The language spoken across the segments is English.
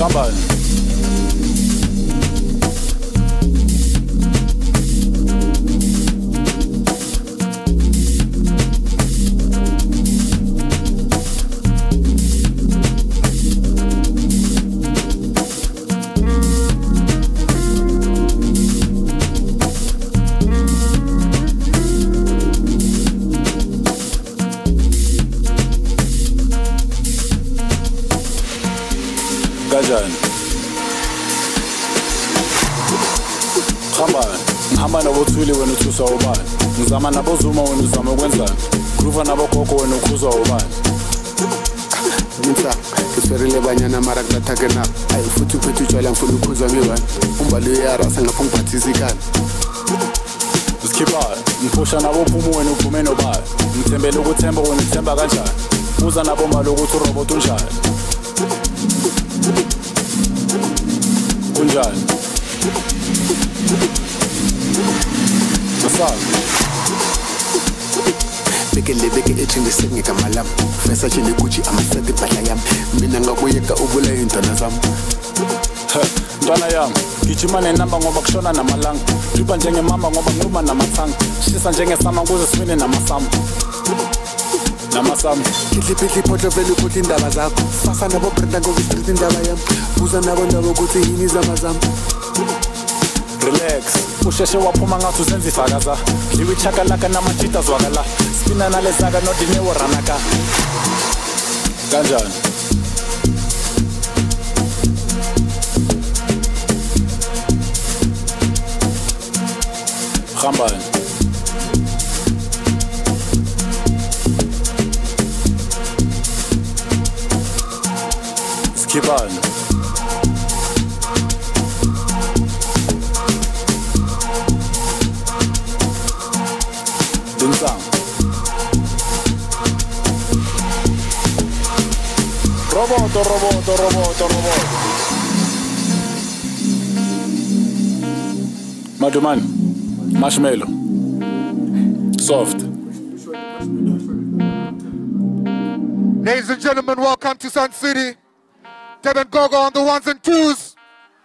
Khambani. Kanjani? Khambani, ngihamba nabothuli wena uthuswa ubani? Ngizama nabozuma wena uzama ukwenzani? Groova nabogogo wena ukhuzwa ubani? Ngitsa, ngiswerile banyana mara kubathake na. Ayi futhi uphethe utshwala ngifuna ukhuzwa ngibani? Umbalo uyarasa ngapha ngiphathisa ikani. Skipper, ngiphusha nabophuma wena uphume nobani? Ngithembele ukuthemba wena uthemba kanjani? Uza nabomalo ukuthi urobot unjani? Kunjani? Masal. Beke ethi ngisengeka malam. Fesa chini Gucci amasete impahla yami. Mina ngakuyeka ubula intwana zami. Ntwana yami, gijima nenamba ngoba kushona namalanga. Driba njengemama ngoba nquma namathanga. Shisa njengesama kuze siwine namasama. Namasama. Kidli potlo vele ukuthi indaba zakho. Fasa nabo Brenda ngokustraight indaba yami. Buza nabo ndaba ukuthi yini izaba zami. Relax, usheshe waphuma ngathi uzenza ifakaza. Liwe chakalaka namajita zwakala. Spina nalezaka nodinewo ranaka. Kanjani? Khambani. Skipani. Dinsang. Roboto. Maduman. Marshmallow. Soft. Ladies and gentlemen, welcome to Sun City. Devin Gogo on the ones and twos.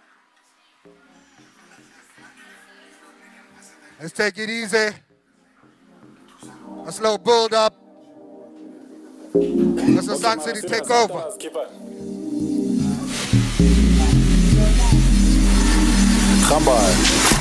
Let's take it easy. A slow build up. Let's the Sun City take over. Khambani.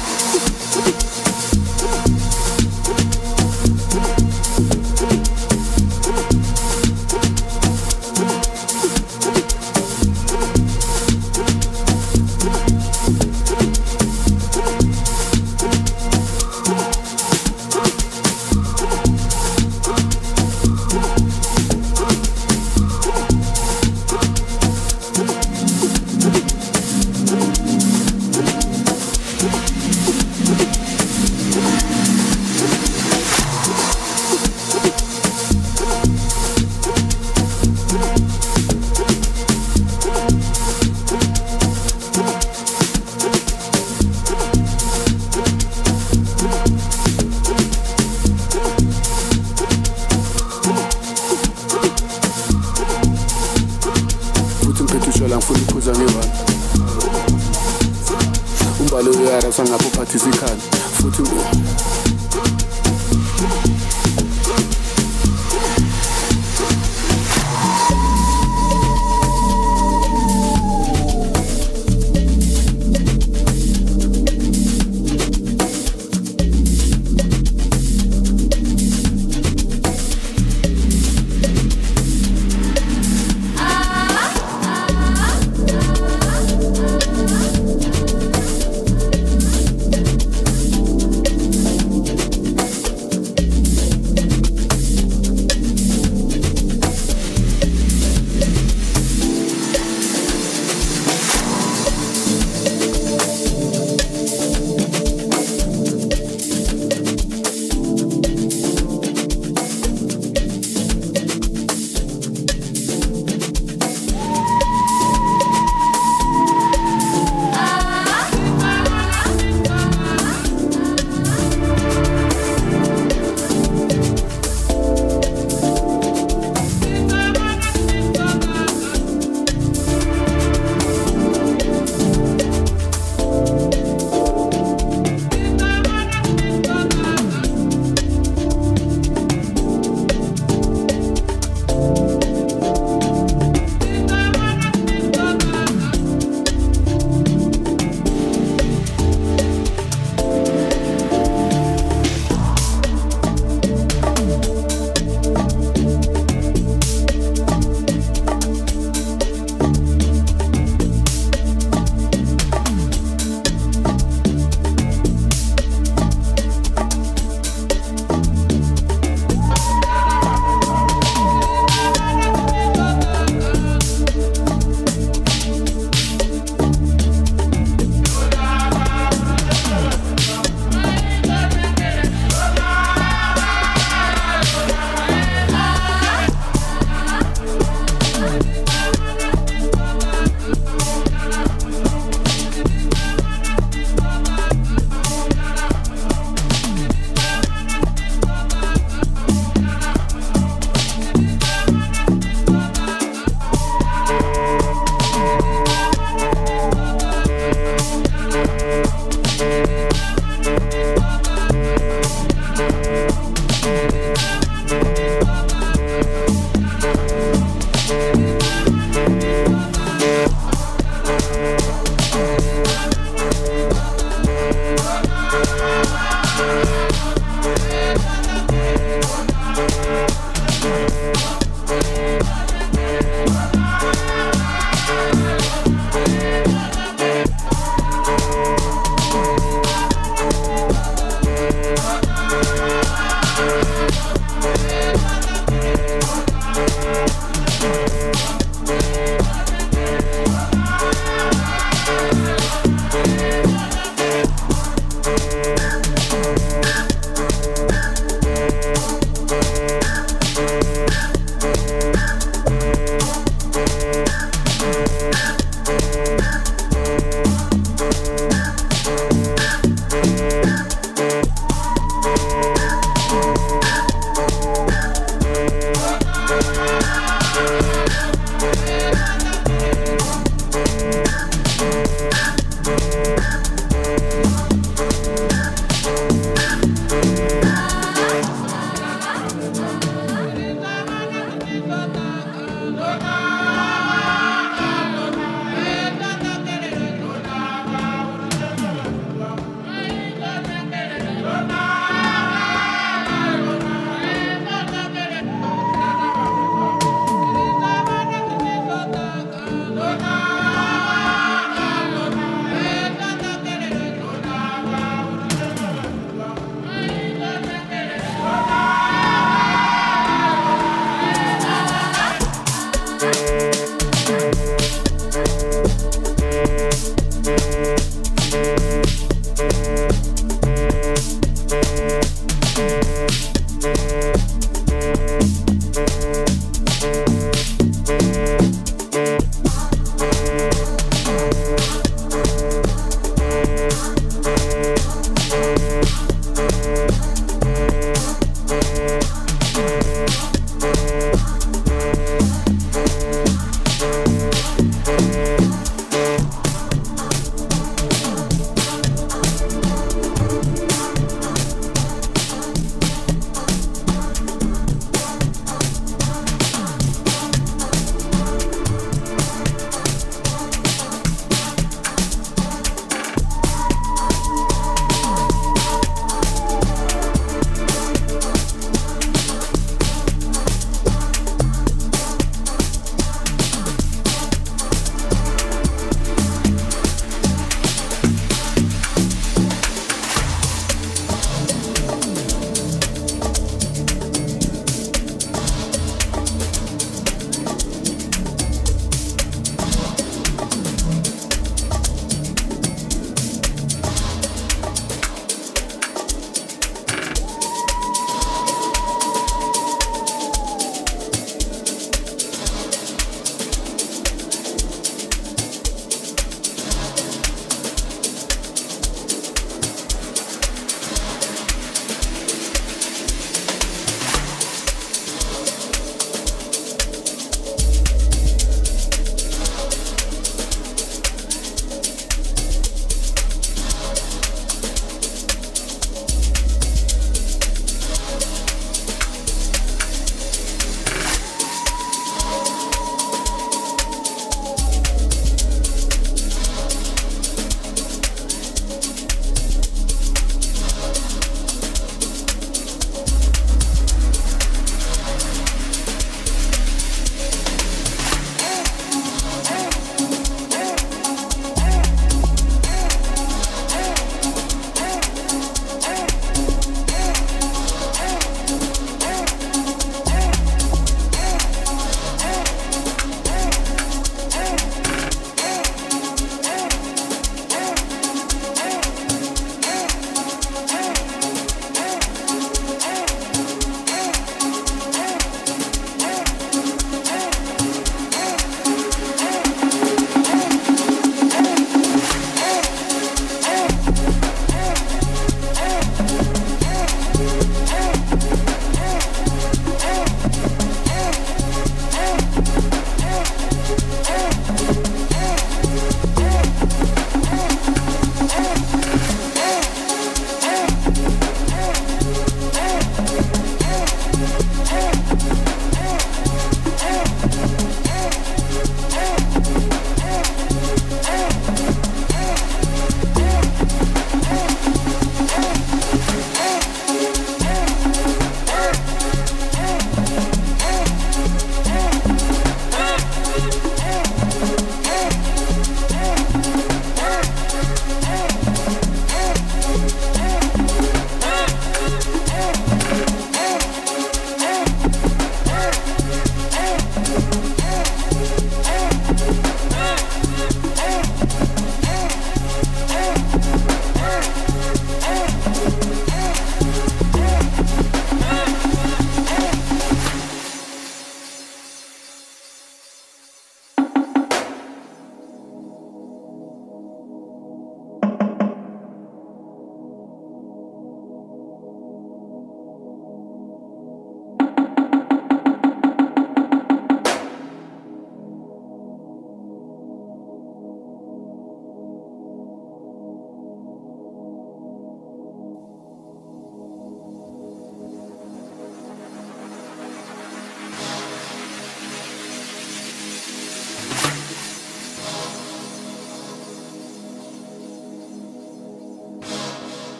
Umbalo uyarasa ngapha uphathisa ikhanda futhi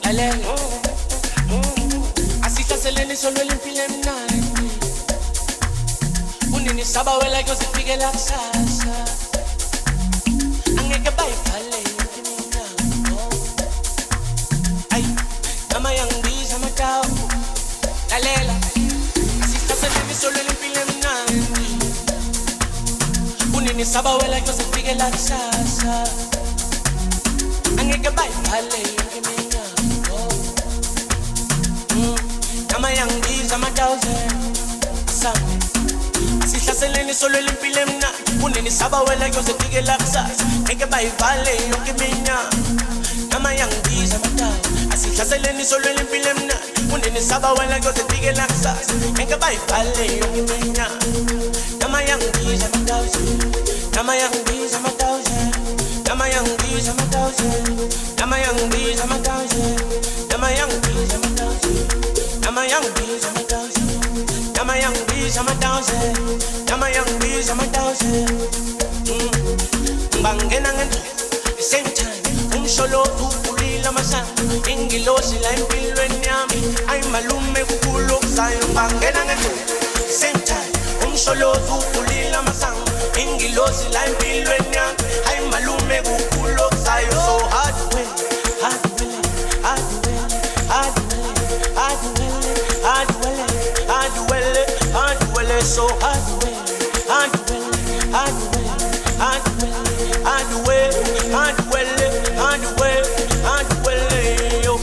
lalela asihlaseleni solwela impilo emnandi unini sabawela kuyozifikela kusasa angeke bayivale iminyango ay mama yangibiza amatawu lalela asihlaseleni solwela impilo emnandi unini sabawela kuyozifikela kusasa angeke bayivale iminyango mama yangibiza amatawu asame sihlaseleni solwela impilo emnandi unini sabawela kuyozifikela kusasa ngeke bayivale yonke iminyaka nama yangibiza amatawu asihlaseleni solwela impilo emnandi unini sabawela kuyozifikela kusasa ngeke bayivale yonke iminyaka nama yangibiza amatawu nama yangibiza amatawu nama yangibiza amatawu nama yangibiza amatawu nama yangibiza amatawu nama yangibiza amatawu Nama young bees, I'm a thousand. Nama young bees, I'm a thousand. Bangenangan, same time. Solo tu pulila masan. Ingilo sila impilo enyami. Ay malume kukulok sayo. Bangenangan, same time. Solo tu pulila masan. Ingilo sila impilo enyami. Ay malume kukulok sayo. So hard to win, hard to win, hard to win, hard to win, hard to win, hard to win. So hard to win, hard to win, hard to win, hard to win, hard to win, hard to win, hard to win, hard to win, yo.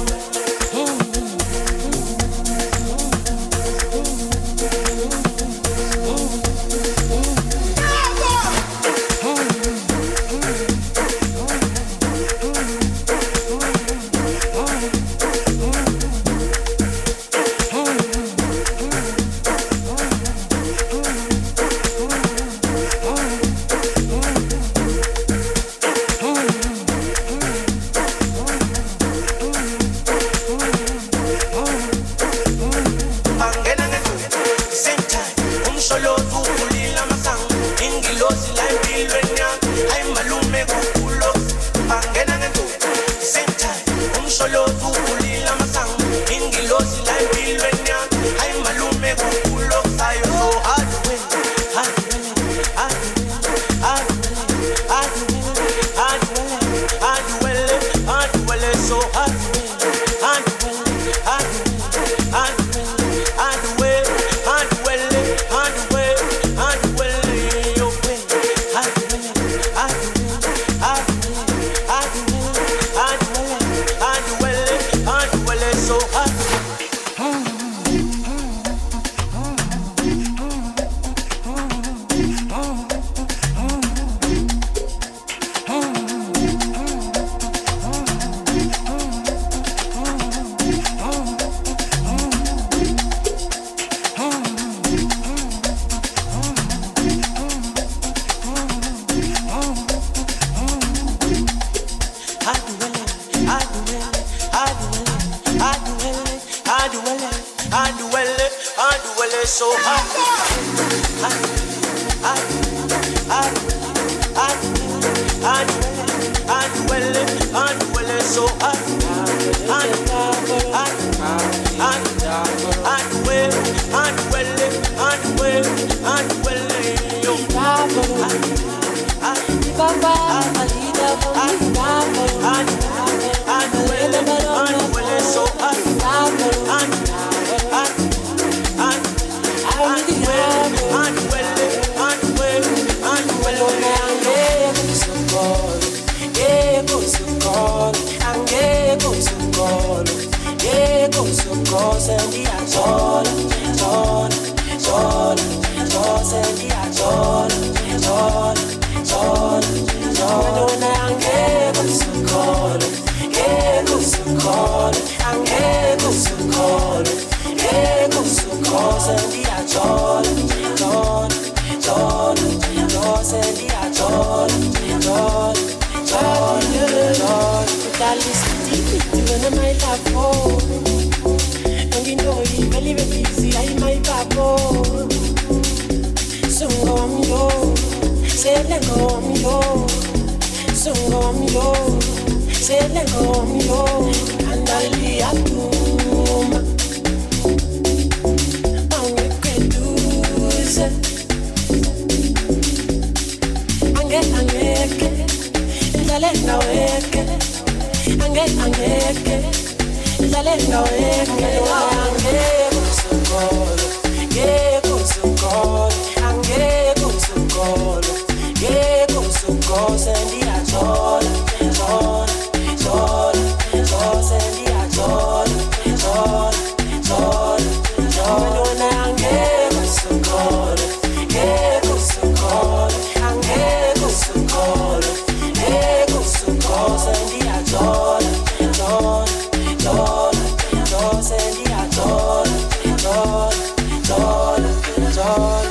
angeke idlale ngaweke angeke usukolo ngeke usukolo angeke usukolo ngeke usukolo sendiyajola jola jola jola sendiyajola jola jola jola angeke usukolo ngeke usukolo angeke usukolo ngeke usukolo sendiyajola jola jola jola sendiyajola jola jola jola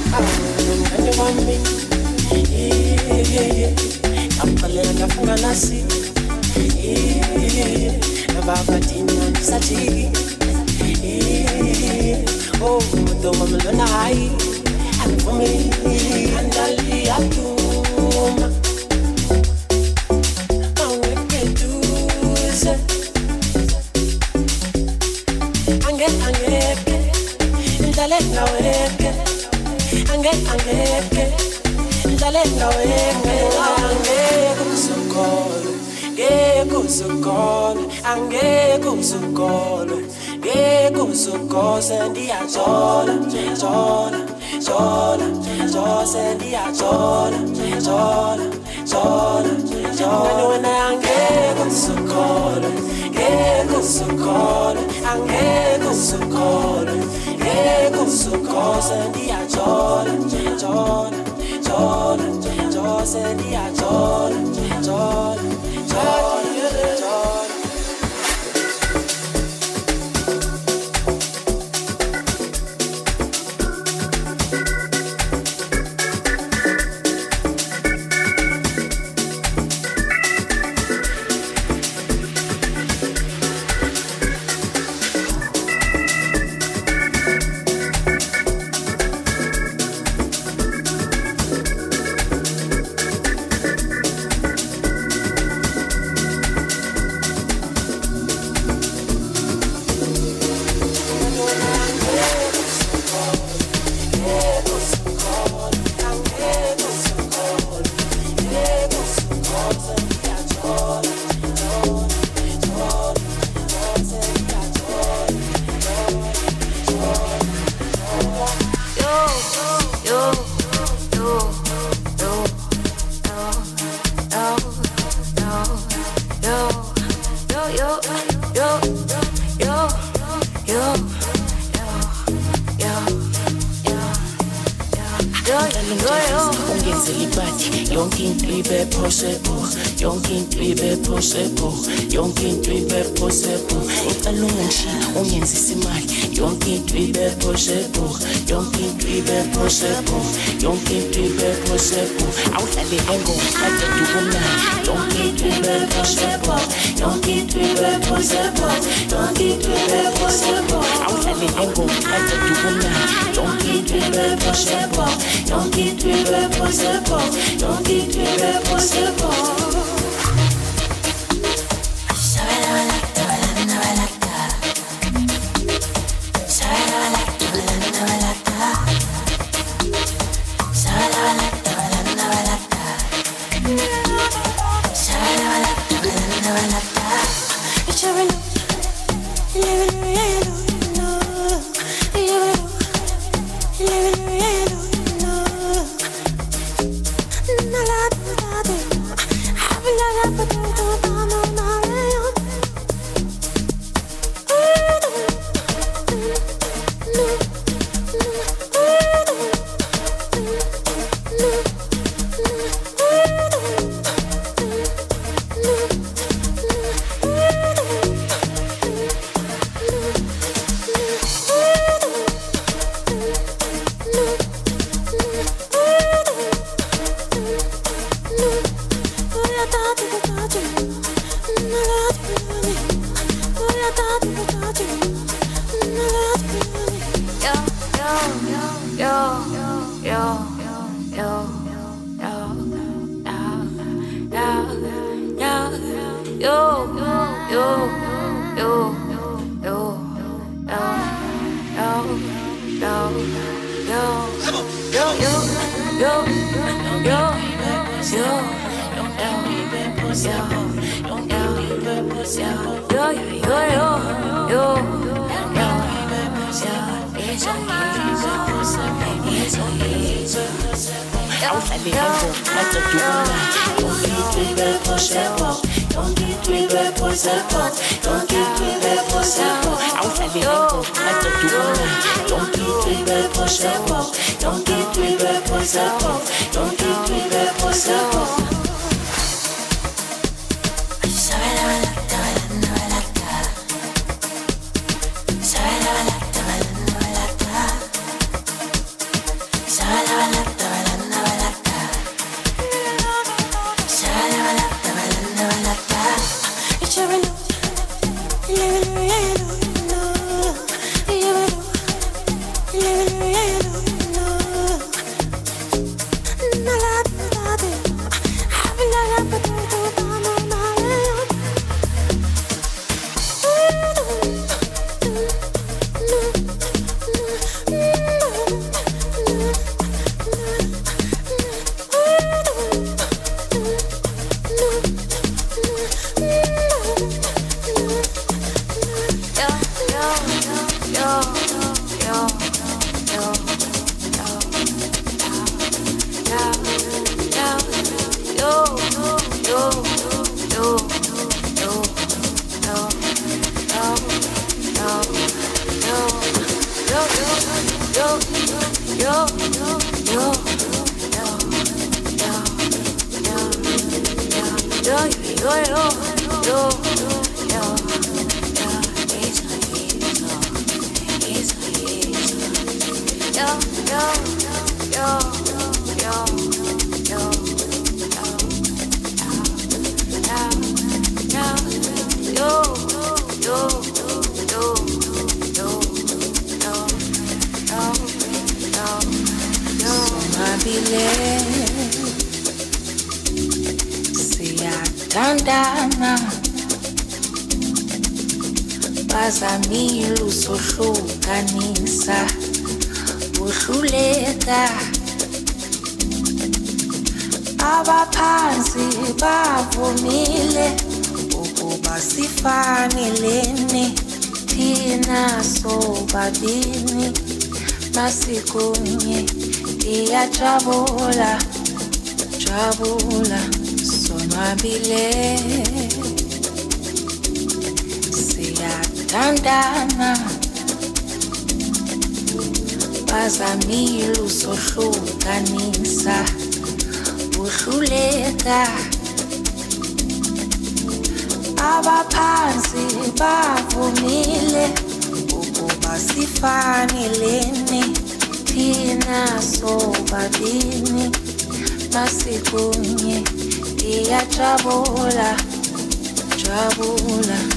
Ampalena funganasi Nababadina nisati Oh, ndo mamelona hai Alfumi Andali atuma Maweke duze Angeke Ndale ngaweke Angeke Ndale ngaweke Angeke usukolo Ngeke usukolo Angeke usukolo Ngeke usukolo Sendiyajola Jola Jola Jola Sendiyajola Jola Jola Jola Wena angeke usukolo Ngeke usukolo Angeke usukolo Ngeke usukolo Sendiyajola Jola Jola Jola Sendiyajola Jola Jola Siyathandana bazamile usohlukanisa uhluleka abaphansi bavumile ukuba sifanelene thina sobabini masikunye iyajabula jabula sonwabile siyathandana bazamile usohlukanisa uhluleka abaphansi bavumile ukuba sifanelene thina sobabini masikunye iyajabula jabula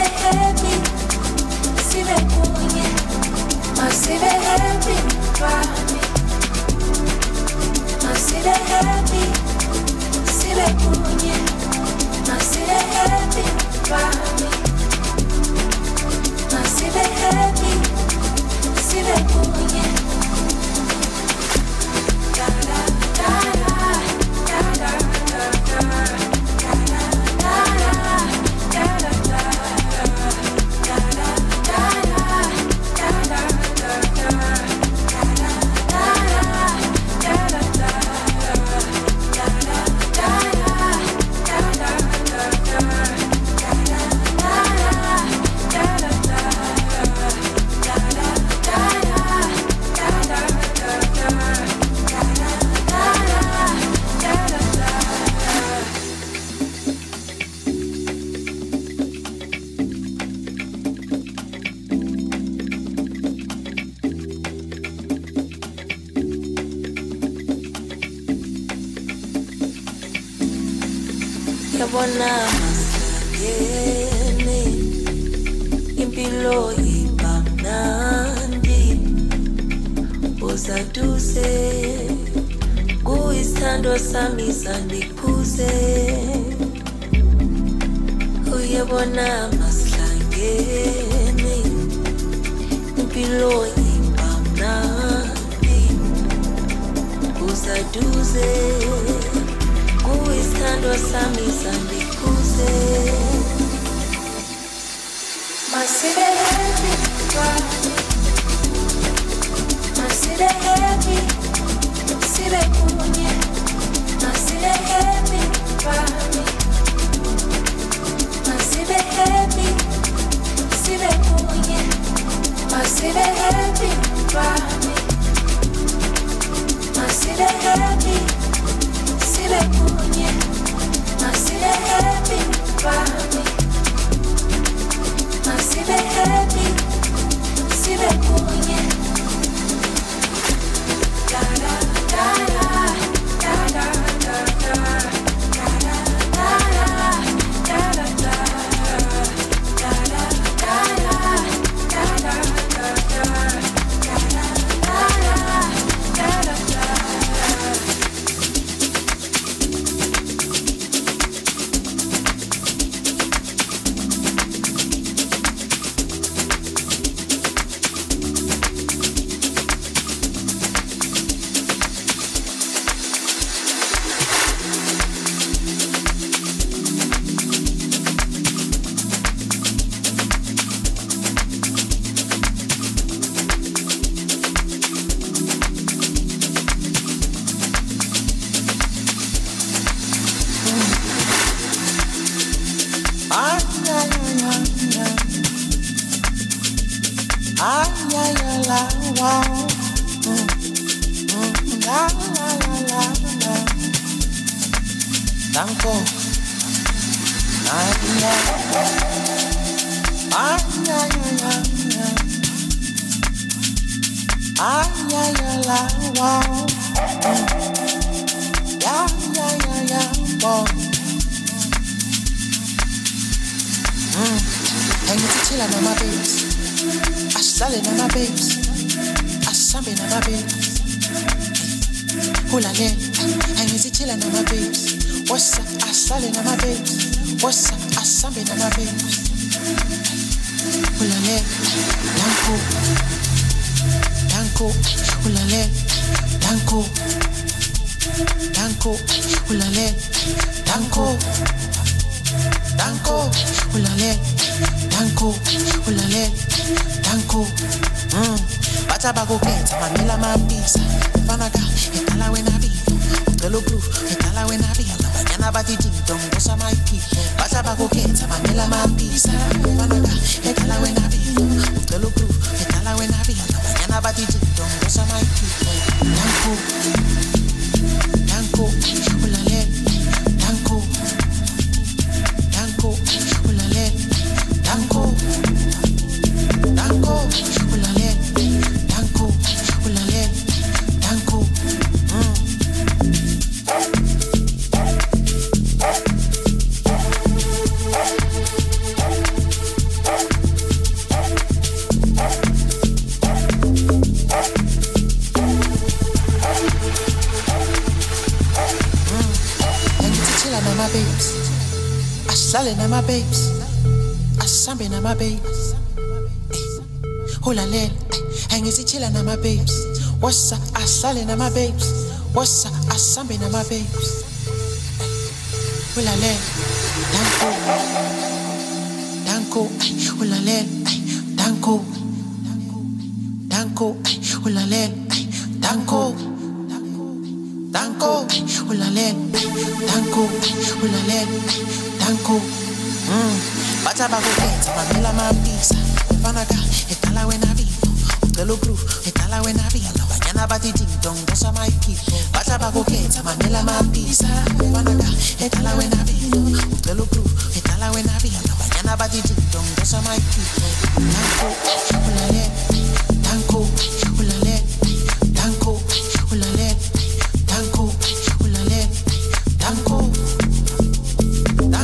Happy, yabona masikene impilo ibamnandi uzaduze kuyisithando sami sandikhuze uyabona masihlangene impilo ibamnandi uzaduze kuyisithando sami sandikhuze masibe happy masibe happy sibe kunye masibe happy masibe happy sibe kunye masibe happy masibe happy sibe kunye masibe happy masibe happy sibe kunye da da da da da da da What's up? I selling on my babes. What's up? I sumbing on my babes. Will I let? Danko. Will I let? Danko. Will I let? Danko. Will I let? Danko. Will I let? Danko. Bata bago keta, mamela mapisa. Fanaga, etala wena vivo. Utelo groove, etala wena vivo. Banyana bati ding dong, dosa my people. Bata bago keta, mamela mapisa. Fanaga, etala wena vivo. Utelo groove, etala wena vivo. Banyana bati ding dong, dosa my people. Danko, ulale, danko, ulale, danko, ulale, danko, ulale, danko.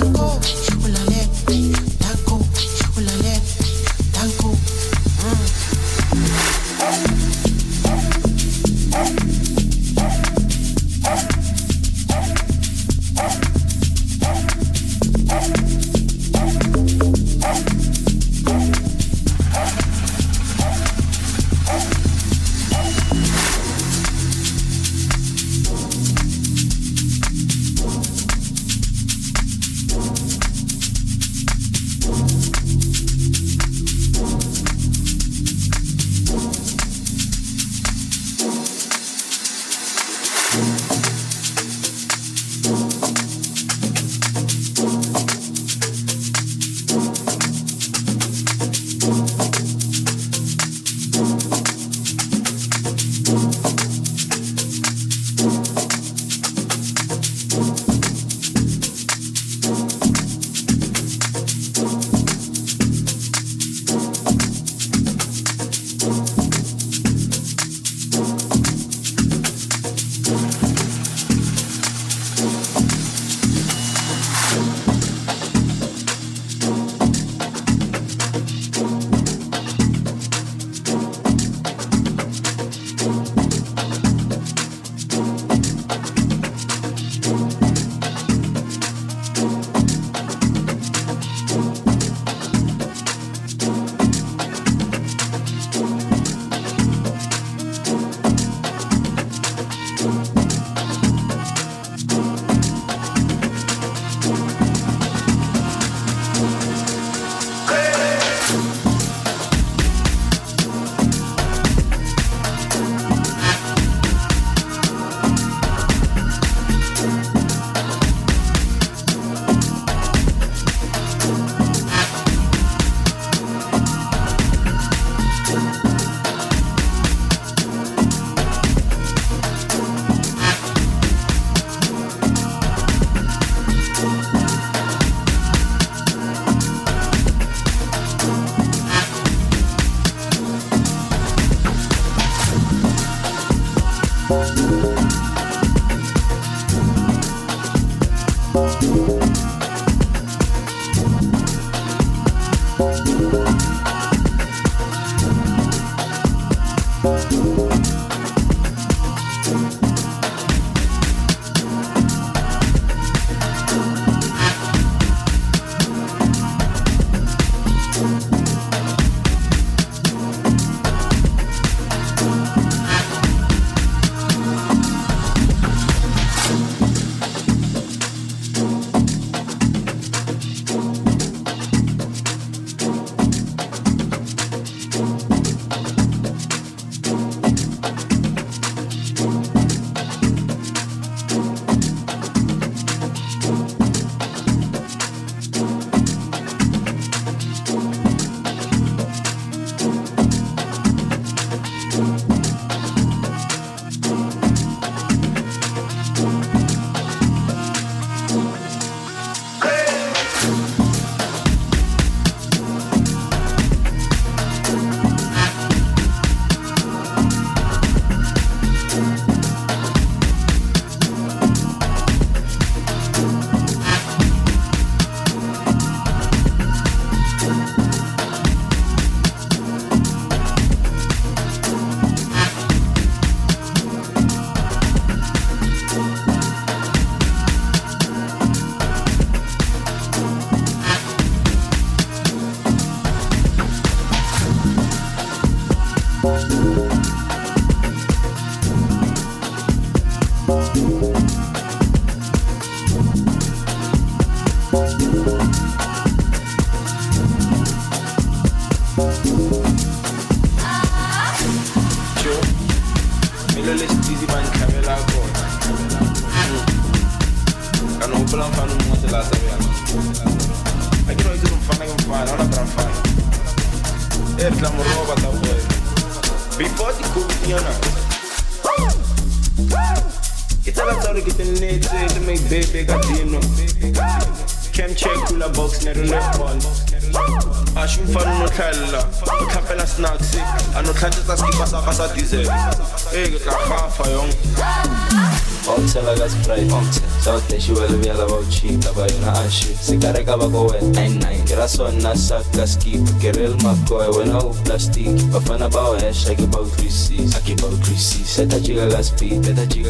Se cargaba con el 99 que era zona saca skip que real macoy when I plastic bafana bao hash I about 3 aqui about 3 seta giga gas speed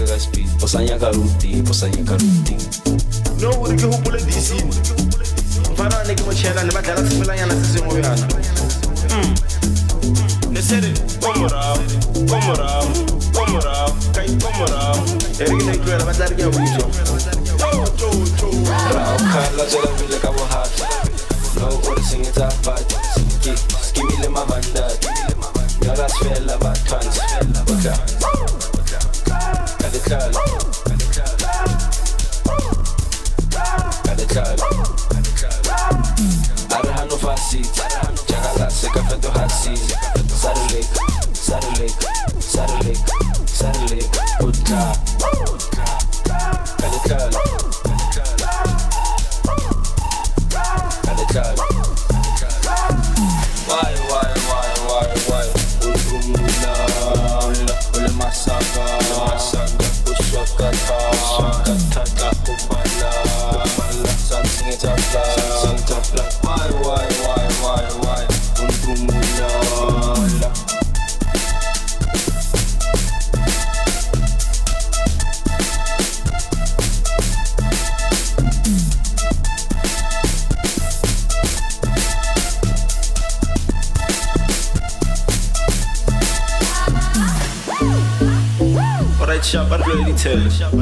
posanya karuti no uri ke hopole DC mfana ne ke mochela ne badala tsemelanya na se sengwe yana ne sere komora kai komora eri ne tloela batla ke bujo Kala zola vile kabo hata no uri singita bad skimile mavanda Yara svela batans Kadekal Arahano fasit Jagala sekafeto hasi Sarulek Uta Kadekal Why Ulumula Ule masaka Uswakata Kupala Something it's a flag Why Ulumula Shop at Bloody Tell.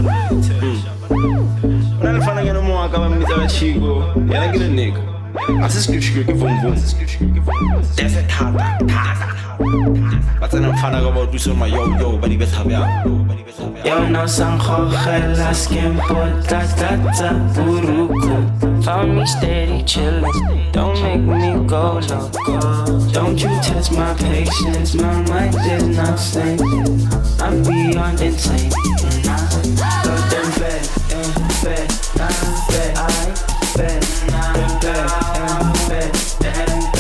When I find a more, I come and meet a chico, and I get a nigga. As a script, boom. There's a tata. But then I'm finding about do my yo, but he better have Yo no sanjo gelas quien tata buruku. Found me steady chillin', don't make me go loco. Don't you test my patience, my mind is not sane. I'm beyond insane. So then bet,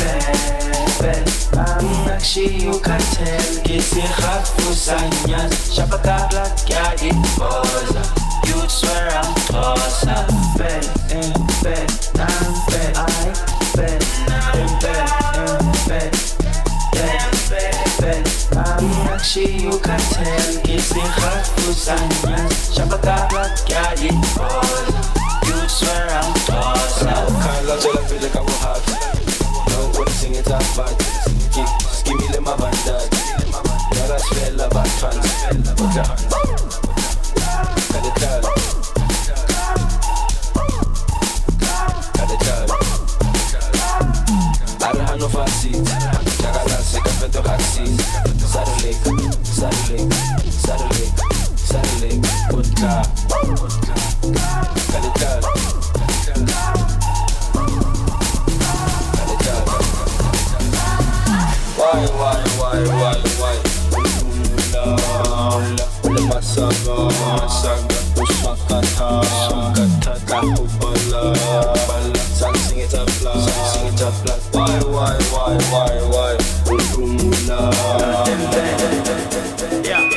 I'm actually you can tell, que se rafu sañas. Shabaka black, yeah, it posa. You swear I'm closer. Bet, bet, I'm bet, I bet, bet, bet. Actually, you can tell, it's in hard to sign. Shabaka black, yeah, it posa. You swear I'm closer. Can't love till I feel like I will have. No, when I sing it up, but just give me the my bandad. Never spell about trans. Got it tell. I don't have no fancy. Chagala se café to haxi. Saturday, vodka. Got it tell. Why? Ula masaga, ushakata, kahubala, sing it up loud. Why? Ulumula. Yeah.